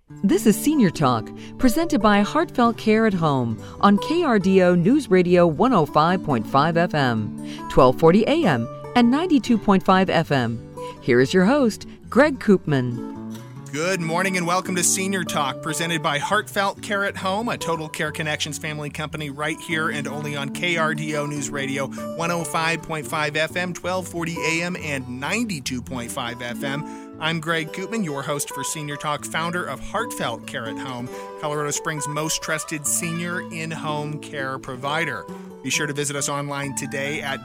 This is Senior Talk, presented by Heartfelt Care at Home on KRDO News Radio 105.5 FM, 1240 AM, and 92.5 FM. Here is your host, Greg Koopman. Good morning and welcome to Senior Talk, presented by Heartfelt Care at Home, a Total Care Connections family company right here and only on KRDO News Radio 105.5 FM, 1240 AM, and 92.5 FM. I'm Greg Koopman, your host for Senior Talk, founder of Heartfelt Care at Home, Colorado Springs' most trusted senior in-home care provider. Be sure to visit us online today at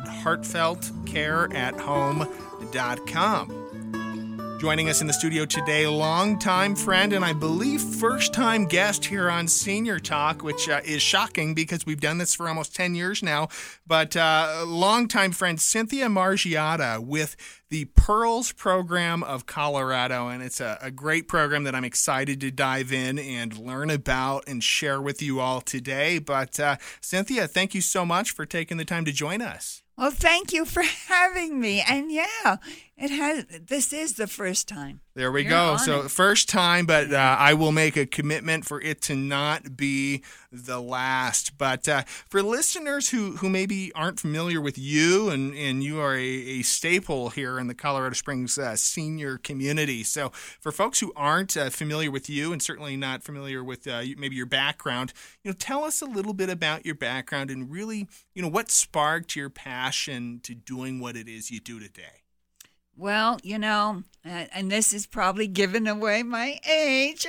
heartfeltcareathome.com. Joining us in the studio today, longtime friend and I believe first-time guest here on Senior Talk, which is shocking because we've done this for almost 10 years now, but longtime friend Cynthia Margiotta with the Pearls Program of Colorado, and it's a great program that I'm excited to dive in and learn about and share with you all today. But Cynthia, thank you so much for taking the time to join us. Well, thank you for having me. And yeah, this is the first time. There we go. So first time, but I will make a commitment for it to not be the last. But for listeners who maybe aren't familiar with you, and you are a staple here in the Colorado Springs senior community. So for folks who aren't familiar with you and certainly not familiar with maybe your background, tell us a little bit about your background and really, what sparked your passion to doing what it is you do today. Well, and this is probably giving away my age.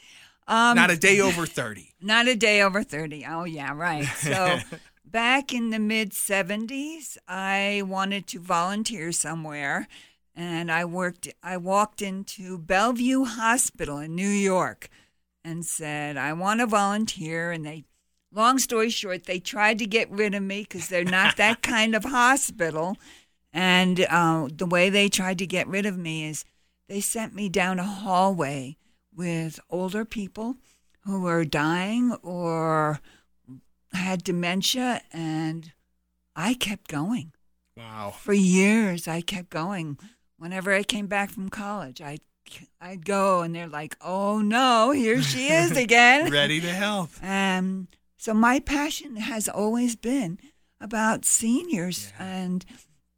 Not a day over 30. Not a day over 30. Oh, yeah, right. So back in the mid-'70s, I wanted to volunteer somewhere, and I walked into Bellevue Hospital in New York and said, I want to volunteer, and long story short, they tried to get rid of me because they're not that kind of hospital. And the way they tried to get rid of me is they sent me down a hallway with older people who were dying or had dementia, and I kept going. Wow. For years, I kept going. Whenever I came back from college, I'd go, and they're like, oh, no, here she is again. Ready to help. So my passion has always been about seniors and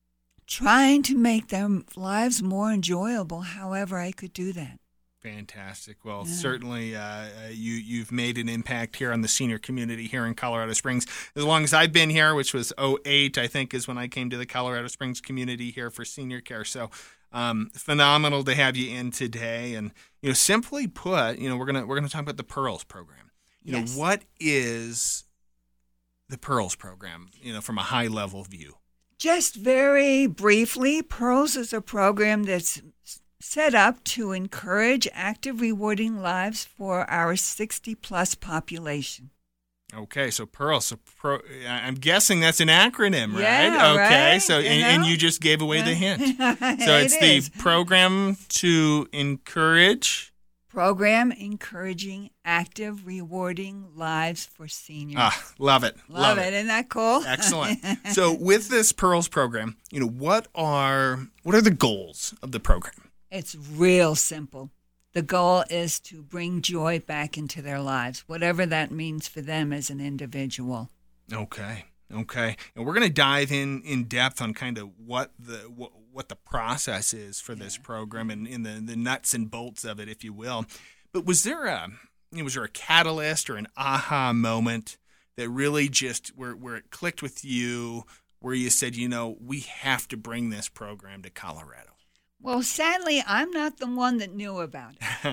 trying to make their lives more enjoyable however I could do that. Fantastic. Well, certainly you've made an impact here on the senior community here in Colorado Springs. As long as I've been here, which was 2008, I think, is when I came to the Colorado Springs community here for senior care. So phenomenal to have you in today. And, simply put, we're gonna talk about the Pearls Program. Yes. What is the Pearls Program, from a high-level view? Just very briefly, Pearls is a program that's set up to encourage active, rewarding lives for our 60-plus population. Okay, so Pearls. I'm guessing that's an acronym, right? Yeah, okay, right, so and you just gave away the hint. So it's the program to encourage. Program encouraging active, rewarding lives for seniors. Love it. Love it. Isn't that cool? Excellent. So with this Pearls program, what are the goals of the program? It's real simple. The goal is to bring joy back into their lives, whatever that means for them as an individual. Okay. And we're going to dive in depth on kind of what the process is for this program and in the nuts and bolts of it, if you will. But was there a catalyst or an aha moment that really just where it clicked with you, where you said, we have to bring this program to Colorado? Well, sadly, I'm not the one that knew about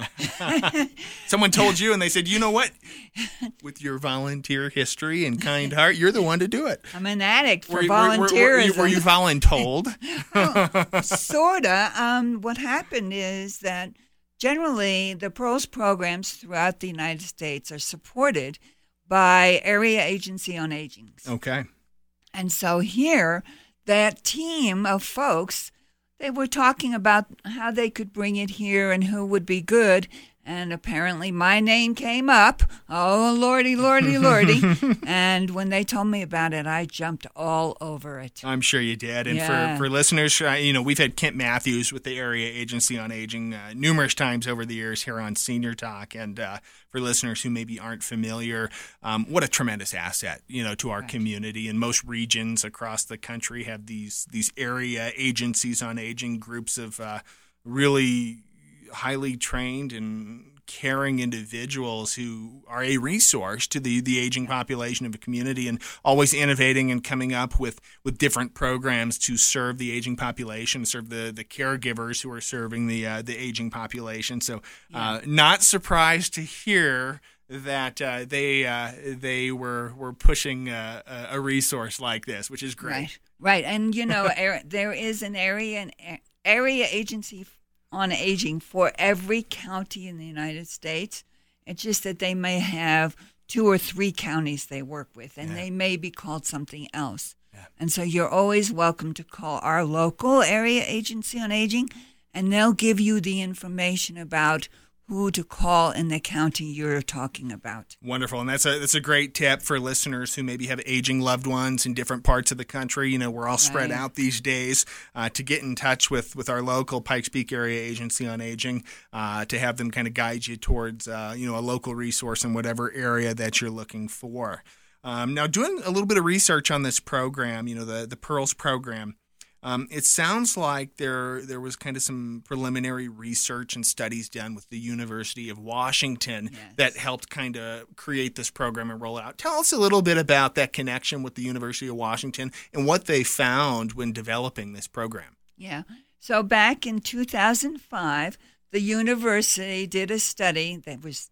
it. Someone told you, and they said, you know what? With your volunteer history and kind heart, you're the one to do it. I'm an addict for volunteerism. Were you voluntold? Sort of. What happened is that generally the Pearls programs throughout the United States are supported by Area Agency on Aging. Okay. And so here, that team of folks, they were talking about how they could bring it here and who would be good. And apparently my name came up Oh, lordy, lordy, lordy. And when they told me about it, I jumped all over it. I'm sure you did. And for listeners, we've had Kent Matthews with the Area Agency on Aging numerous times over the years here on Senior Talk. And for listeners who maybe aren't familiar, what a tremendous asset, to our community. And most regions across the country have these area agencies on aging, groups of really highly trained and caring individuals who are a resource to the aging population of a community, and always innovating and coming up with different programs to serve the aging population, serve the caregivers who are serving the aging population. So not surprised to hear that they were pushing a resource like this, which is great. Right. And, there is an area agency on aging for every county in the United States. It's just that they may have 2 or 3 counties they work with, and they may be called something else. Yeah. And so you're always welcome to call our local area agency on aging, and they'll give you the information about who to call in the county you're talking about. Wonderful. And that's a great tip for listeners who maybe have aging loved ones in different parts of the country. We're all spread out these days, to get in touch with our local Pikes Peak Area Agency on Aging, to have them kind of guide you towards, a local resource in whatever area that you're looking for. Now, doing a little bit of research on this program, the PEARLS program, it sounds like there was kind of some preliminary research and studies done with the University of Washington that helped kind of create this program and roll it out. Tell us a little bit about that connection with the University of Washington and what they found when developing this program. Yeah. So back in 2005, the university did a study that was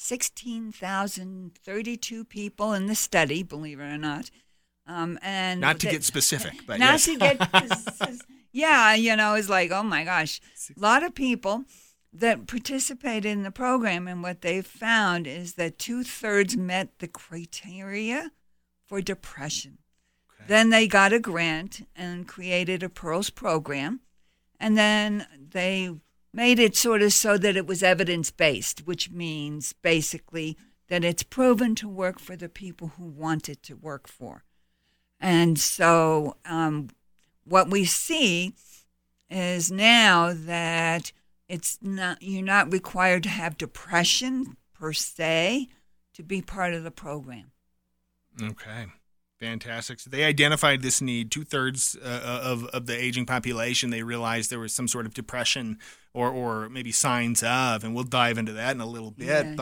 16,032 people in the study, believe it or not. And not to get specific, but not yes. to get, it's like, oh my gosh, a lot of people that participated in the program, and what they found is that 2/3 met the criteria for depression. Okay. Then they got a grant and created a PEARLS program, and then they made it sort of so that it was evidence-based, which means basically that it's proven to work for the people who want it to work for. And so what we see is now that you're not required to have depression per se to be part of the program. Okay. Fantastic. So they identified this need. 2/3 of the aging population, they realized there was some sort of depression or maybe signs of, and we'll dive into that in a little bit.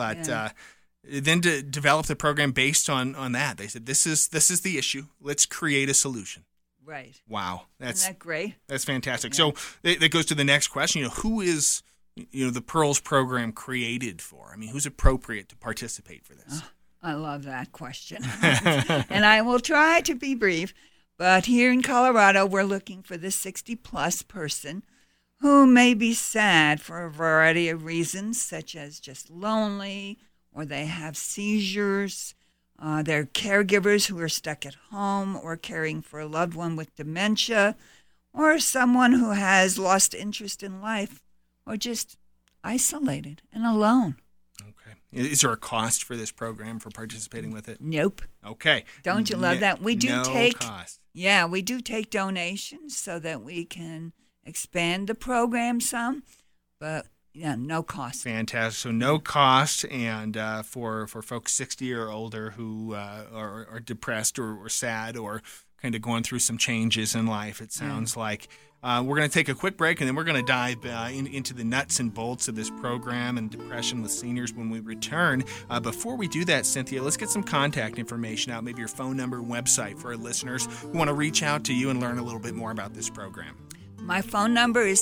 Then to develop the program based on that, they said, this is the issue. Let's create a solution. Right. Wow. Isn't that great? That's fantastic. Yeah. So that goes to the next question. Who is the PEARLS program created for? I mean, who's appropriate to participate for this? I love that question. And I will try to be brief, but here in Colorado, we're looking for the 60-plus person who may be sad for a variety of reasons, such as just lonely, or they have seizures. They're caregivers who are stuck at home or caring for a loved one with dementia, or someone who has lost interest in life or just isolated and alone. Okay. Is there a cost for this program for participating with it? Nope. Okay. Don't you love that? We do no take cost. Yeah, we do take donations so that we can expand the program some, but yeah, no cost. Fantastic. So no cost, and for folks 60 or older who are depressed or sad or kind of going through some changes in life, it sounds like. We're going to take a quick break, and then we're going to dive into the nuts and bolts of this program and depression with seniors when we return. Before we do that, Cynthia, let's get some contact information out, maybe your phone number and website for our listeners who want to reach out to you and learn a little bit more about this program. My phone number is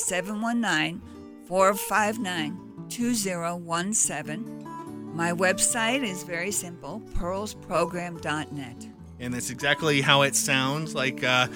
719-459-2017. My website is very simple, pearlsprogram.net. And that's exactly how it sounds, like Pearl,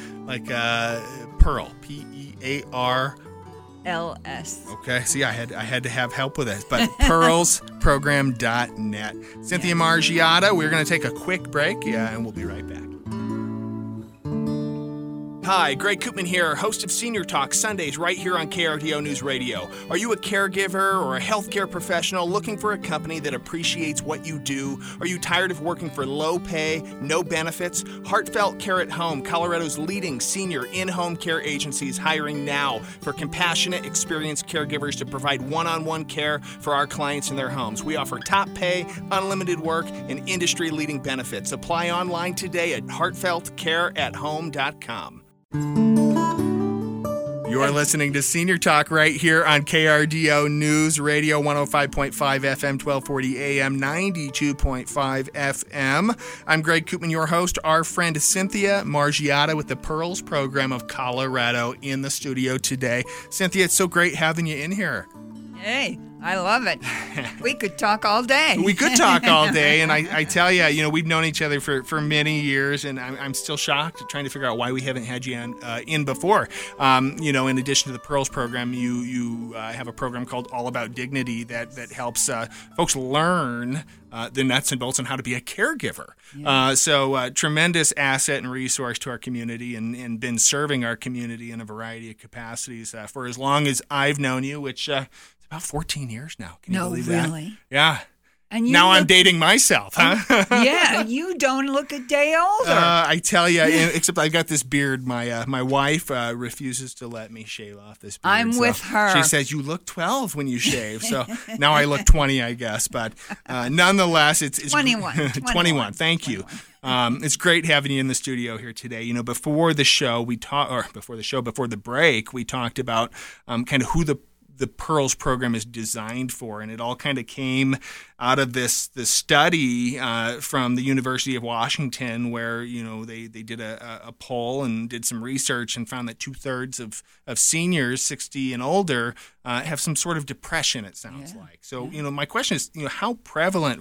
Pearls. Okay, see, I had to have help with that, but pearlsprogram.net. Cynthia Margiotta, we're going to take a quick break, and we'll be right back. Hi, Greg Koopman here, host of Senior Talk Sundays right here on KRDO News Radio. Are you a caregiver or a healthcare professional looking for a company that appreciates what you do? Are you tired of working for low pay, no benefits? Heartfelt Care at Home, Colorado's leading senior in-home care agency, is hiring now for compassionate, experienced caregivers to provide one-on-one care for our clients in their homes. We offer top pay, unlimited work, and industry-leading benefits. Apply online today at heartfeltcareathome.com. You're listening to Senior Talk right here on KRDO News Radio 105.5 FM, 1240 AM, 92.5 FM. I'm Greg Koopman, your host. Our friend Cynthia Margiotta with the Pearls Program of Colorado in the studio today. Cynthia, it's so great having you in here. Hey, I love it. We could talk all day. We could talk all day, and I tell you, we've known each other for many years, and I'm still shocked trying to figure out why we haven't had you in before. In addition to the Pearls Program, you have a program called All About Dignity that helps folks learn the nuts and bolts on how to be a caregiver. Yeah. So tremendous asset and resource to our community, and been serving our community in a variety of capacities for as long as I've known you, which about 14 years now. Can you believe that? No, really? Yeah. And now I'm dating myself, huh? Yeah, you don't look a day older. I tell you, except I got this beard. My wife refuses to let me shave off this beard. I'm with her. She says, you look 12 when you shave. So now I look 20, I guess. But nonetheless, it's 21. 21. Thank you. It's great having you in the studio here today. Before the break, we talked about kind of who the Pearls Program is designed for, and it all kind of came out of this study from the University of Washington, where they did a poll and did some research and found that 2/3 of seniors 60 and older have some sort of depression, it sounds like. So my question is, how prevalent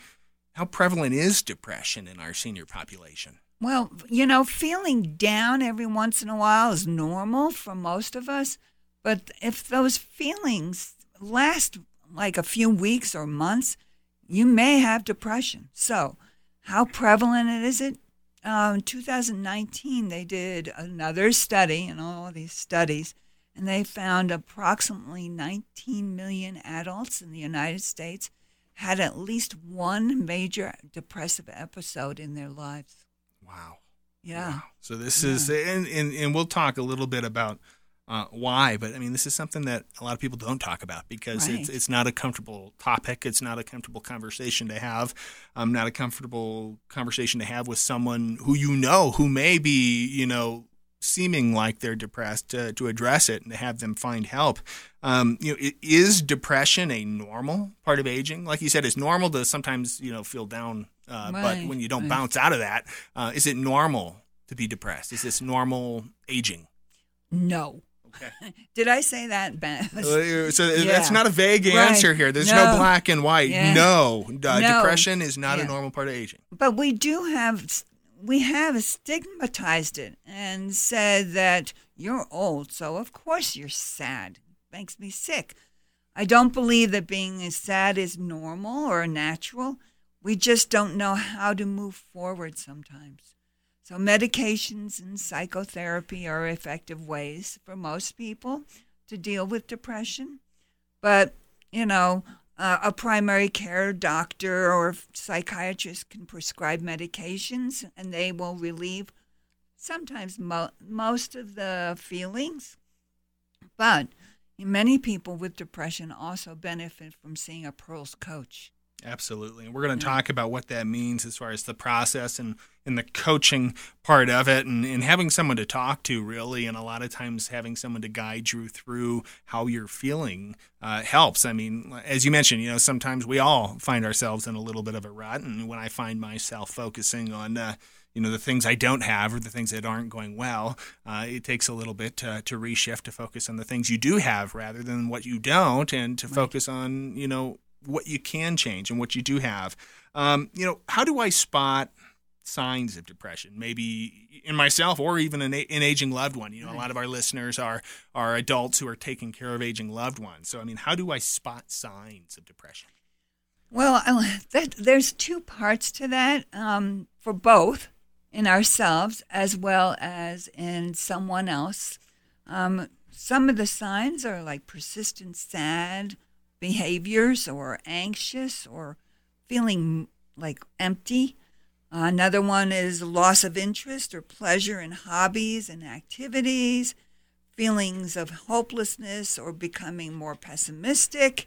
is depression in our senior population? Well, feeling down every once in a while is normal for most of us. But if those feelings last like a few weeks or months, you may have depression. So how prevalent is it? In 2019, they did another study, and all these studies, and they found approximately 19 million adults in the United States had at least one major depressive episode in their lives. Wow. Yeah. Wow. So this is, and we'll talk a little bit about why, but this is something that a lot of people don't talk about because it's not a comfortable topic. It's not a comfortable conversation to have. Not a comfortable conversation to have with someone who who may be seeming like they're depressed, to address it and to have them find help. Is depression a normal part of aging? Like you said, it's normal to sometimes feel down, but when you don't bounce out of that, is it normal to be depressed? Is this normal aging? No. Okay. Did I say that, Ben? That's not a vague answer here. There's no black and white. Yeah. No. Depression is not a normal part of aging. But we have stigmatized it and said that you're old, so of course you're sad. Makes me sick. I don't believe that being sad is normal or natural. We just don't know how to move forward sometimes. So medications and psychotherapy are effective ways for most people to deal with depression. But, a primary care doctor or psychiatrist can prescribe medications, and they will relieve sometimes most of the feelings. But many people with depression also benefit from seeing a Pearls coach. Absolutely. And we're going to talk about what that means as far as the process and the coaching part of it, and having someone to talk to, really. And a lot of times having someone to guide you through how you're feeling helps. As you mentioned, sometimes we all find ourselves in a little bit of a rut. And when I find myself focusing on the things I don't have or the things that aren't going well, it takes a little bit to reshift, to focus on the things you do have rather than what you don't, and to focus on, what you can change and what you do have. How do I spot signs of depression, maybe in myself or even an aging loved one? A lot of our listeners are adults who are taking care of aging loved ones. So, how do I spot signs of depression? Well, there's two parts to that for both. in ourselves as well as in someone else. Some of the signs are like persistent sad behaviors or anxious or feeling like empty. Another one is loss of interest or pleasure in hobbies and activities, feelings of hopelessness or becoming more pessimistic,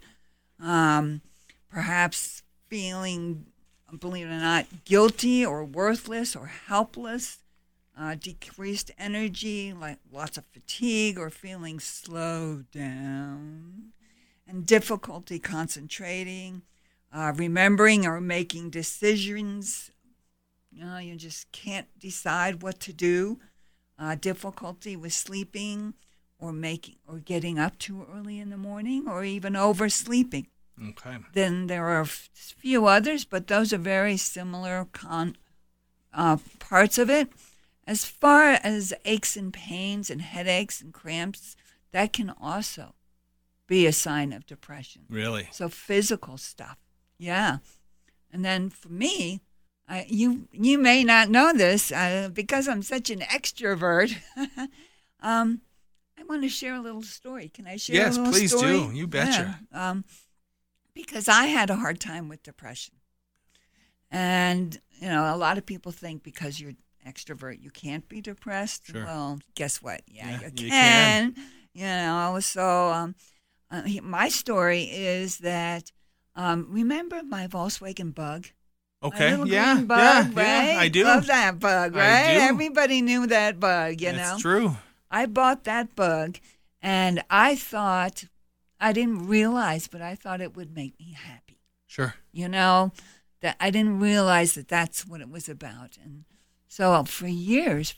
perhaps feeling, believe it or not, guilty or worthless or helpless, decreased energy, like lots of fatigue or feeling slowed down, and difficulty concentrating, remembering or making decisions. You just can't decide what to do. Difficulty with sleeping or getting up too early in the morning or even oversleeping. Okay. Then there are a few others, but those are very similar parts of it. As far as aches and pains and headaches and cramps, that can also be a sign of depression. Really? So physical stuff. Yeah. And then for me, you may not know this because I'm such an extrovert. I want to share a little story. Can I share a little story? Yes, please do. You betcha. Yeah. Because I had a hard time with depression. And, a lot of people think because you're extrovert, you can't be depressed. Sure. Well, guess what? Yeah, you can. So my story is that, remember my Volkswagen Bug? Okay. Green Yeah. bug, Yeah. right? I do. Love that bug, right? I do. Everybody knew that bug, That's true. I bought that bug, and I thought, I didn't realize, but I thought it would make me happy. Sure. That I didn't realize that that's what it was about. And so for years,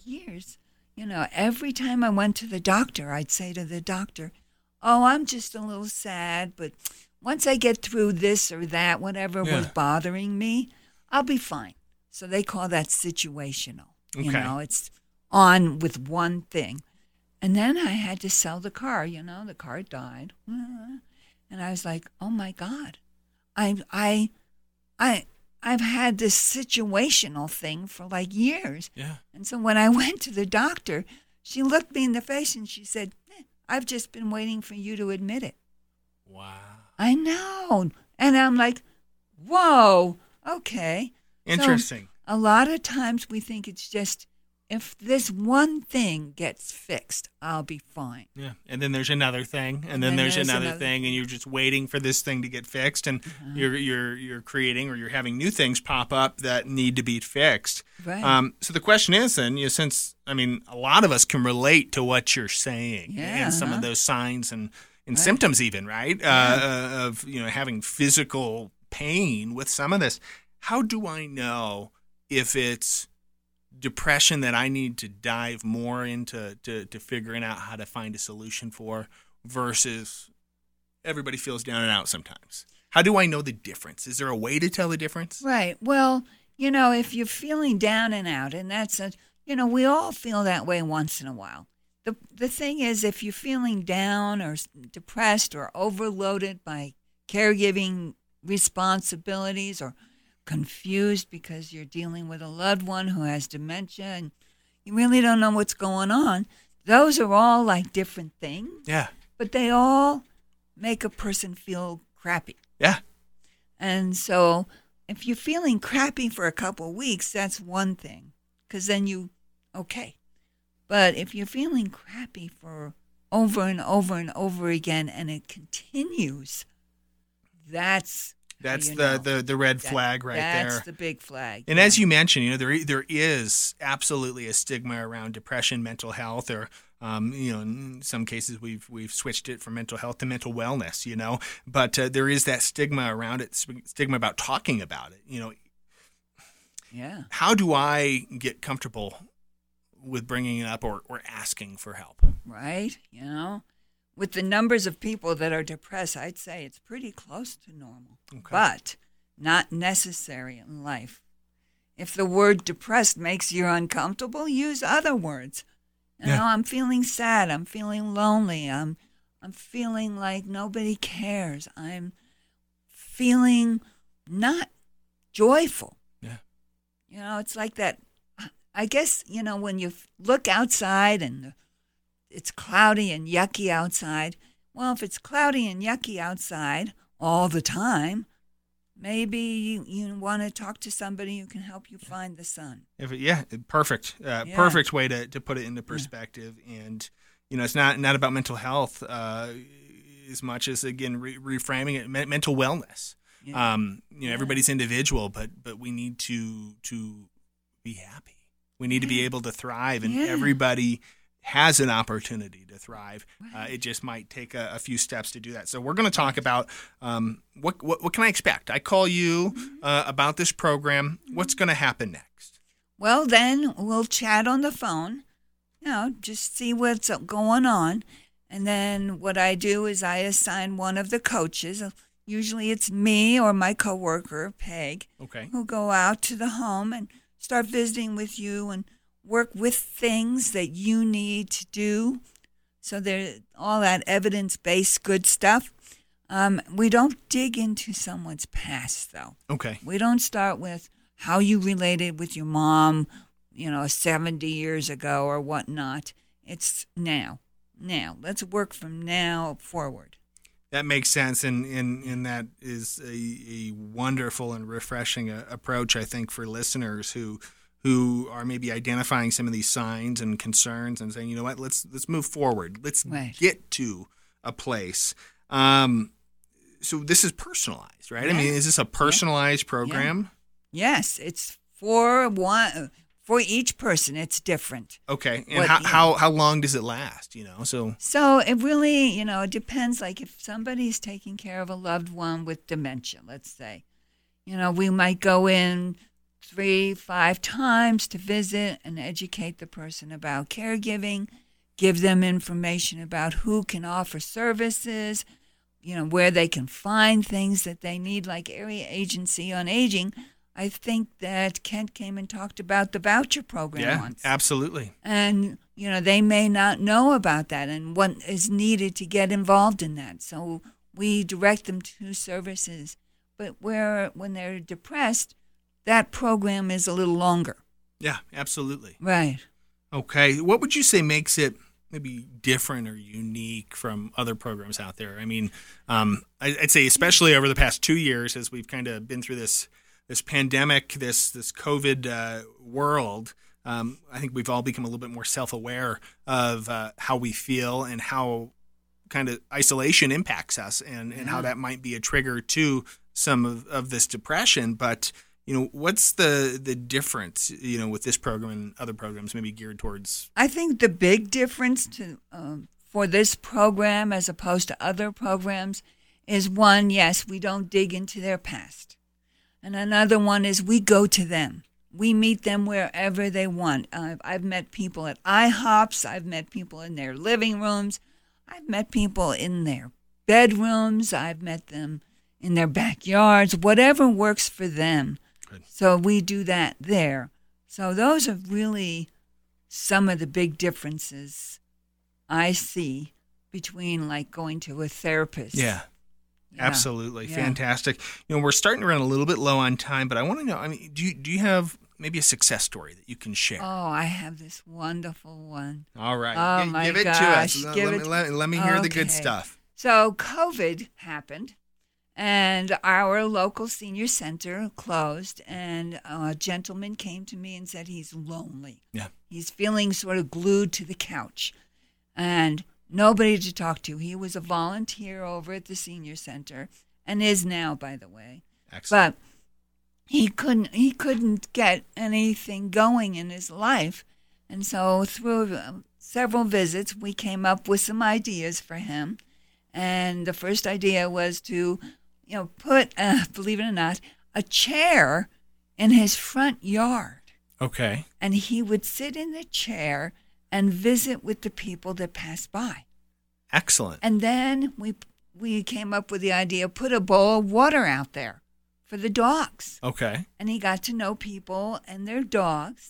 every time I went to the doctor, I'd say to the doctor, oh, I'm just a little sad, but once I get through this or that, whatever was bothering me, I'll be fine. So they call that situational. Okay. It's on with one thing. And then I had to sell the car, the car died. And I was like, oh my God, I've had this situational thing for like years. Yeah. And so when I went to the doctor, she looked me in the face and she said, I've just been waiting for you to admit it. Wow. I know. And I'm like, whoa, okay. Interesting. So a lot of times we think it's just, if this one thing gets fixed, I'll be fine. Yeah. And then there's another thing, and then there's another thing, and you're just waiting for this thing to get fixed, and you're creating or you're having new things pop up that need to be fixed. Right. So the question is then, since a lot of us can relate to what you're saying and some of those signs and symptoms even, right? Of having physical pain with some of this. How do I know if it's depression that I need to dive more into to figuring out how to find a solution for versus everybody feels down and out sometimes? How do I know the difference? Is there a way to tell the difference? Right. Well, if you're feeling down and out, and that's we all feel that way once in a while. The thing is, if you're feeling down or depressed or overloaded by caregiving responsibilities or confused because you're dealing with a loved one who has dementia and you really don't know what's going on, those are all like different things. Yeah. But they all make a person feel crappy. Yeah. And so if you're feeling crappy for a couple of weeks, that's one thing, because then okay. But if you're feeling crappy for over and over and over again and it continues, that's the red flag right there. That's the big flag. And as you mentioned, there is absolutely a stigma around depression, mental health, or in some cases we've switched it from mental health to mental wellness. But there is that stigma around it, stigma about talking about it. Yeah. How do I get comfortable with bringing it up or asking for help? Right. With the numbers of people that are depressed, I'd say it's pretty close to normal, but not necessary in life. If the word depressed makes you uncomfortable, use other words. I'm feeling sad. I'm feeling lonely. I'm feeling like nobody cares. I'm feeling not joyful. Yeah. It's like that I guess, when you look outside and it's cloudy and yucky outside, well, if it's cloudy and yucky outside all the time, maybe you want to talk to somebody who can help you find the sun. Perfect. Perfect way to put it into perspective. And, it's not about mental health as much as, again, reframing it, mental wellness. Yeah. Everybody's individual, but we need to be happy. We need to be able to thrive, and everybody has an opportunity to thrive. Right. It just might take a few steps to do that. So we're going to talk about what can I expect? I call you about this program. What's going to happen next? Well, then we'll chat on the phone, just see what's going on. And then what I do is I assign one of the coaches. Usually it's me or my coworker, Peg, who go out to the home and start visiting with you and work with things that you need to do. So there's all that evidence-based good stuff. We don't dig into someone's past, though. Okay. We don't start with how you related with your mom, 70 years ago or whatnot. It's now. Now. Let's work from now forward. That makes sense, and that is a wonderful and refreshing approach, I think, for listeners who are maybe identifying some of these signs and concerns and saying, you know what, let's move forward. Let's get to a place. So this is personalized, right? Yeah. I mean, is this a personalized program? Yeah. Yes, it's for each person. It's different. Okay, and how long does it last? So it really, it depends. Like if somebody's taking care of a loved one with dementia, let's say, we might go in 3-5 times to visit and educate the person about caregiving, give them information about who can offer services, where they can find things that they need, like Area Agency on Aging. I think that Kent came and talked about the voucher program once. Yeah, absolutely. And, they may not know about that and what is needed to get involved in that. So we direct them to services. But when they're depressed, that program is a little longer. Yeah, absolutely. Right. Okay. What would you say makes it maybe different or unique from other programs out there? I mean, I'd say especially over the past 2 years as we've kind of been through this pandemic, this COVID world, I think we've all become a little bit more self-aware of how we feel and how kind of isolation impacts us and how that might be a trigger to some of this depression. But, what's the difference, with this program and other programs maybe geared towards? I think the big difference for this program as opposed to other programs is one, yes, we don't dig into their past. And another one is we go to them. We meet them wherever they want. I've met people at IHOPs. I've met people in their living rooms. I've met people in their bedrooms. I've met them in their backyards, whatever works for them. Good. So we do that there. So those are really some of the big differences I see between like going to a therapist. Yeah. Absolutely. Yeah. Fantastic. We're starting to run a little bit low on time, but I want to know, do you have maybe a success story that you can share? Oh, I have this wonderful one. All right. Oh, my give gosh. It to us. Let me hear the good stuff. So COVID happened, and our local senior center closed, and a gentleman came to me and said he's lonely. Yeah. He's feeling sort of glued to the couch. And nobody to talk to. He was a volunteer over at the senior center and is now, by the way. Excellent. But he couldn't get anything going in his life. And so through several visits, we came up with some ideas for him. And the first idea was to, put, believe it or not, a chair in his front yard. Okay. And he would sit in the chair and visit with the people that pass by. Excellent. And then we came up with the idea, put a bowl of water out there for the dogs. Okay. And he got to know people and their dogs.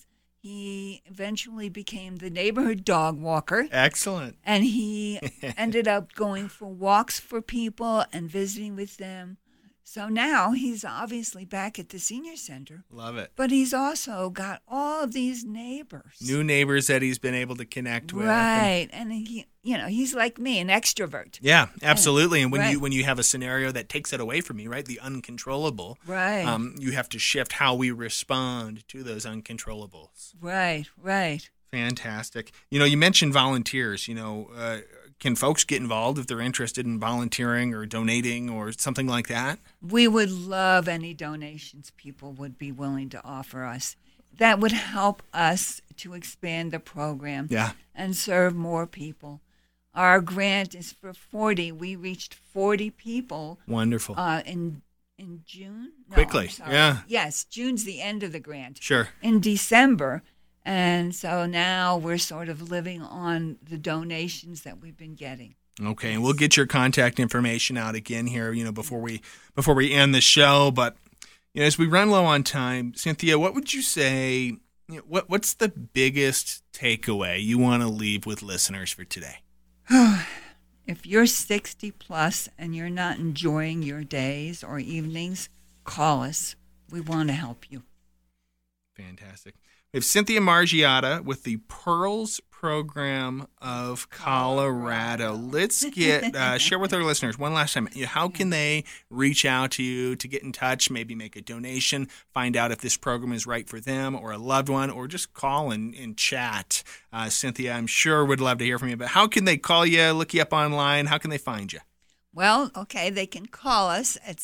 He eventually became the neighborhood dog walker. Excellent. And he ended up going for walks for people and visiting with them. So now he's obviously back at the senior center. Love it. But he's also got all of these neighbors. New neighbors that he's been able to connect with. Right. And he's like me, an extrovert. Yeah, absolutely. And when Right. you have a scenario that takes it away from you, right, the uncontrollable, Right. You have to shift how we respond to those uncontrollables. Right. Fantastic. You mentioned volunteers. Can folks get involved if they're interested in volunteering or donating or something like that? We would love any donations people would be willing to offer us. That would help us to expand the program and serve more people. Our grant is for 40. We reached 40 people. Wonderful. In June? No, Quickly, I'm sorry. yeah. Yes, June's the end of the grant. Sure. In December. And so now we're sort of living on the donations that we've been getting. Okay, and we'll get your contact information out again here, before we end the show. But as we run low on time, Cynthia, what would you say? What's the biggest takeaway you want to leave with listeners for today? If you're 60 plus and you're not enjoying your days or evenings, call us. We want to help you. Fantastic. We have Cynthia Margiotta with the Pearls Program of Colorado. Let's share with our listeners one last time. How can they reach out to you to get in touch, maybe make a donation, find out if this program is right for them or a loved one, or just call and chat? Cynthia, I'm sure would love to hear from you. But how can they call you, look you up online? How can they find you? Well, okay, they can call us at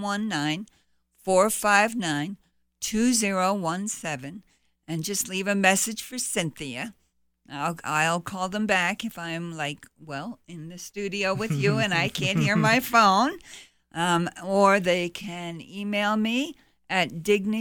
719-459-2017. And just leave a message for Cynthia. I'll call them back if I'm in the studio with you and I can't hear my phone. Or they can email me at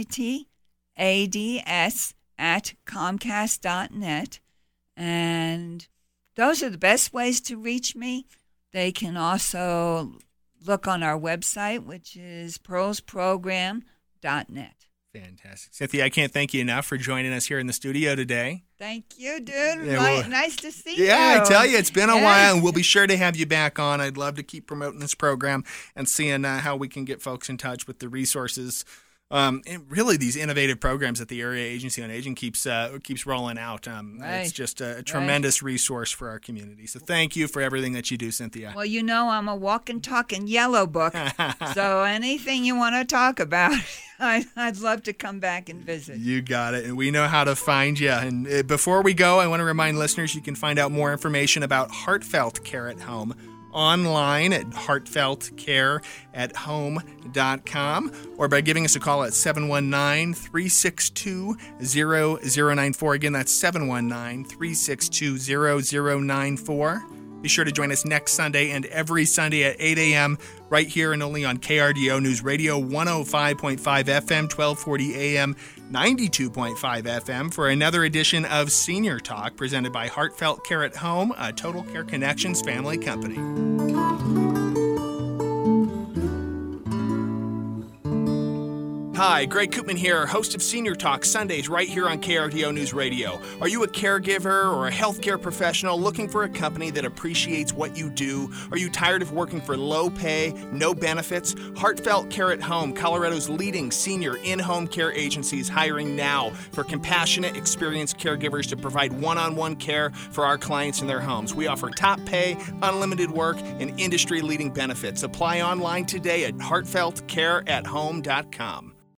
dignityads@comcast.net. And those are the best ways to reach me. They can also look on our website, which is pearlsprogram.net. Fantastic. Cynthia, I can't thank you enough for joining us here in the studio today. Thank you, dude. Yeah, Nice to see you. Yeah, I tell you, it's been a while, and we'll be sure to have you back on. I'd love to keep promoting this program and seeing how we can get folks in touch with the resources. And really, these innovative programs that the Area Agency on Aging keeps rolling out. It's just a tremendous resource for our community. So thank you for everything that you do, Cynthia. Well, I'm a walking, talking yellow book. So anything you want to talk about, I'd love to come back and visit. You got it. And we know how to find you. And before we go, I want to remind listeners you can find out more information about Heartfelt Care at Home online at heartfeltcareathome.com or by giving us a call at 719-362-0094. Again, that's 719-362-0094. Be sure to join us next Sunday and every Sunday at 8 a.m. right here and only on KRDO News Radio 105.5 FM, 1240 AM, 92.5 FM for another edition of Senior Talk presented by Heartfelt Care at Home, a Total Care Connections family company. Hi, Greg Koopman here, host of Senior Talk Sundays right here on KRDO News Radio. Are you a caregiver or a healthcare professional looking for a company that appreciates what you do? Are you tired of working for low pay, no benefits? Heartfelt Care at Home, Colorado's leading senior in-home care agency, is hiring now for compassionate, experienced caregivers to provide one-on-one care for our clients in their homes. We offer top pay, unlimited work, and industry-leading benefits. Apply online today at heartfeltcareathome.com.